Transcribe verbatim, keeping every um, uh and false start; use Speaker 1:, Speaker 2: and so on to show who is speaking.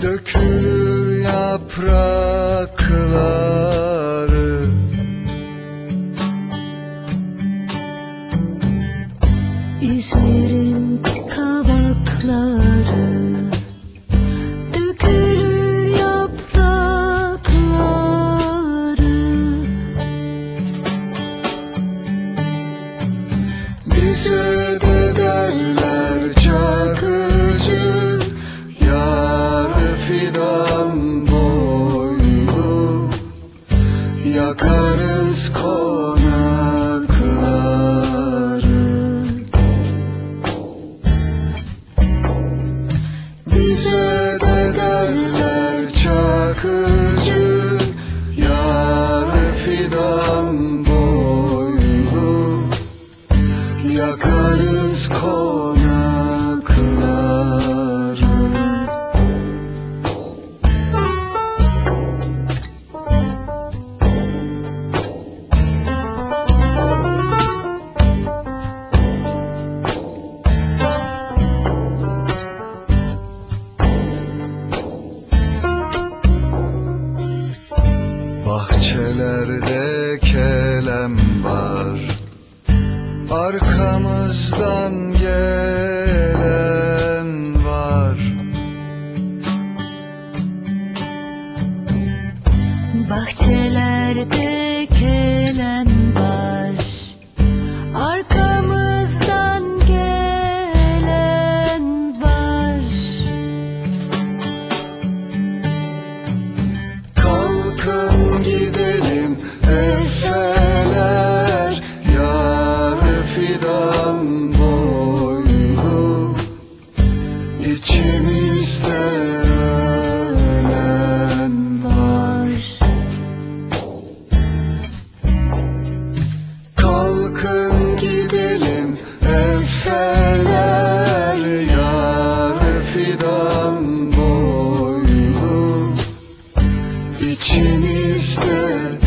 Speaker 1: Dökülür yaprakları,
Speaker 2: İzmir'in kavakları. Dökülür yaprakları,
Speaker 1: bize de derler Çakıcı, yar fidan boylu, yakarız konakları. Bize de derler Çakıcı, yar fidan boylu, yakarız konakları. Bahçelerde kelem var, arkamızdan gelen var.
Speaker 2: bahçelerde kelem var, arkamızdan gelen var.
Speaker 1: Kalkın gidelim efeler, yar fidan boylu, içimizde ölen var. Kalkın gidelim efeler, yar fidan boylu, İçimizde